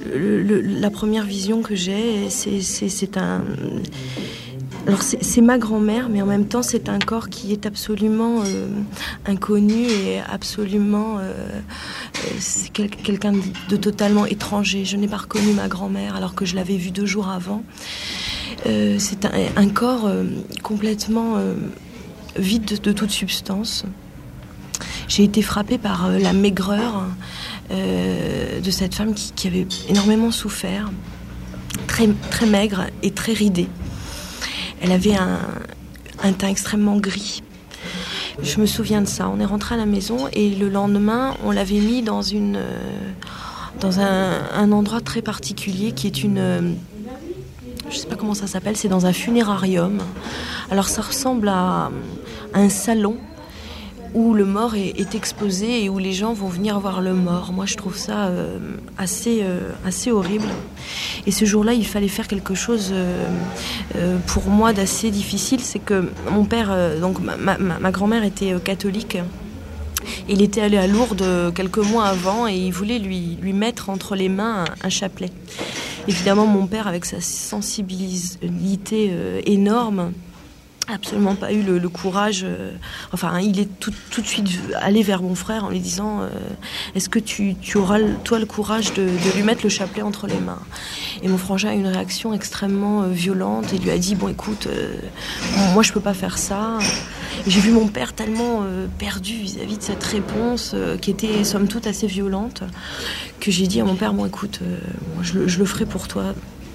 La première vision que j'ai, c'est un... Alors c'est ma grand-mère, mais en même temps c'est un corps qui est absolument inconnu et absolument c'est quelqu'un de totalement étranger. Je n'ai pas reconnu ma grand-mère alors que je l'avais vue 2 jours avant. C'est un corps complètement vide de toute substance. J'ai été frappée par la maigreur de cette femme qui avait énormément souffert, très, très maigre et très ridée. Elle avait un teint extrêmement gris. Je me souviens de ça. On est rentré à la maison et le lendemain, on l'avait mis dans un endroit très particulier qui est je ne sais pas comment ça s'appelle, c'est dans un funérarium. Alors ça ressemble à un salon où le mort est exposé et où les gens vont venir voir le mort. Moi, je trouve ça assez horrible. Et ce jour-là, il fallait faire quelque chose pour moi d'assez difficile. C'est que mon père, donc ma grand-mère était catholique. Il était allé à Lourdes quelques mois avant et il voulait lui mettre entre les mains un chapelet. Évidemment, mon père, avec sa sensibilité énorme, absolument pas eu le courage. Il est tout de suite allé vers mon frère en lui disant est-ce que tu auras toi le courage de lui mettre le chapelet entre les mains? Et mon frangin a eu une réaction extrêmement violente et lui a dit bon écoute, moi je peux pas faire ça. Et j'ai vu mon père tellement perdu vis-à-vis de cette réponse qui était somme toute assez violente que j'ai dit à mon père bon écoute, moi, je le ferai pour toi.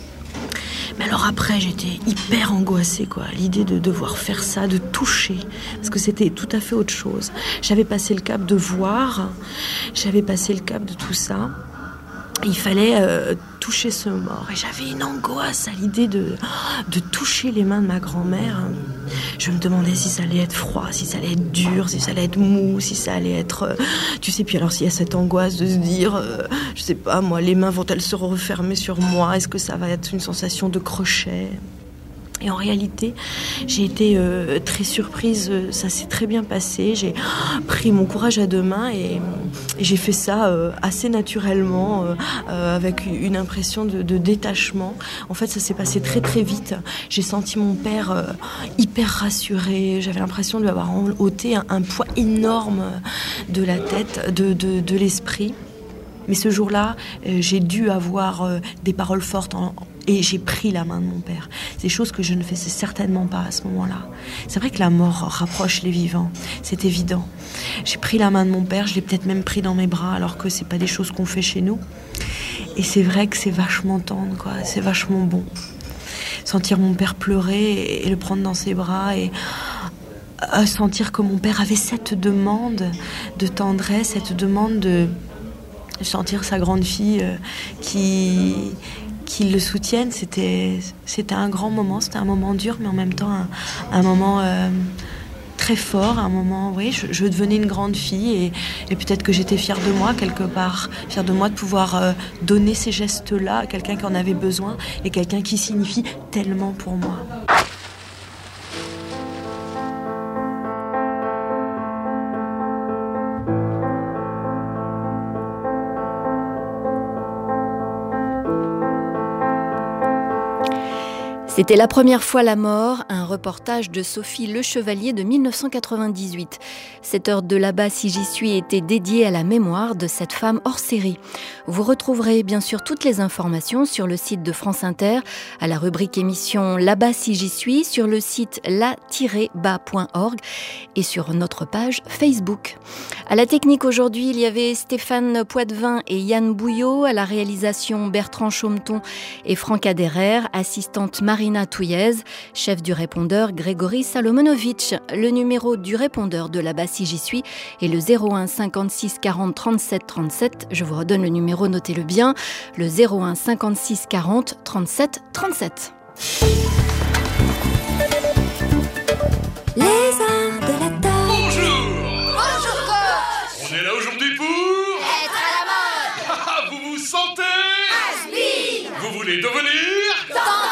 Mais alors après, j'étais hyper angoissée, quoi. L'idée de devoir faire ça, de toucher, parce que c'était tout à fait autre chose. J'avais passé le cap de voir, j'avais passé le cap de tout ça. Il fallait toucher ce mort. Et j'avais une angoisse à l'idée de toucher les mains de ma grand-mère. Je me demandais si ça allait être froid, si ça allait être dur, si ça allait être mou, si ça allait être... tu sais, puis alors s'il y a cette angoisse de se dire, je sais pas, moi, les mains vont-elles se refermer sur moi? Est-ce que ça va être une sensation de crochet? Et en réalité, j'ai été très surprise, ça s'est très bien passé. J'ai pris mon courage à 2 mains et j'ai fait ça assez naturellement, avec une impression de détachement. En fait, ça s'est passé très très vite. J'ai senti mon père hyper rassuré. J'avais l'impression de lui avoir ôté un poids énorme de la tête, de l'esprit. Mais ce jour-là, j'ai dû avoir des paroles fortes et j'ai pris la main de mon père. C'est des choses que je ne faisais certainement pas à ce moment-là. C'est vrai que la mort rapproche les vivants, c'est évident. J'ai pris la main de mon père, je l'ai peut-être même pris dans mes bras, alors que c'est pas des choses qu'on fait chez nous. Et c'est vrai que c'est vachement tendre, quoi. C'est vachement bon. Sentir mon père pleurer et le prendre dans ses bras et sentir que mon père avait cette demande de tendresse, cette demande de sentir sa grande fille qui le soutienne, c'était un grand moment, c'était un moment dur, mais en même temps un moment très fort, un moment, oui, je devenais une grande fille et peut-être que j'étais fière de moi quelque part, fière de moi de pouvoir donner ces gestes-là à quelqu'un qui en avait besoin et quelqu'un qui signifie tellement pour moi. C'était La première fois la mort, un reportage de Sophie Le Chevalier de 1998. Cette heure de Là-bas si j'y suis était dédiée à la mémoire de cette femme hors série. Vous retrouverez bien sûr toutes les informations sur le site de France Inter, à la rubrique émission Là-bas si j'y suis, sur le site la-bas.org et sur notre page Facebook. À la technique aujourd'hui, il y avait Stéphane Poitvin et Yann Bouillot, à la réalisation Bertrand Chaumeton et Franck Aderer, assistante Marina Touillez, chef du répondeur Grégory Salomonovitch. Le numéro du répondeur de Là-bas si j'y suis est le 01 56 40 37 37. Je vous redonne le numéro, notez-le bien, le 01 56 40 37 37. Les arts de la table. Bonjour. Bonjour coach. On est là aujourd'hui pour... Être à la mode. Vous vous sentez... Has-been. Vous voulez devenir... Dans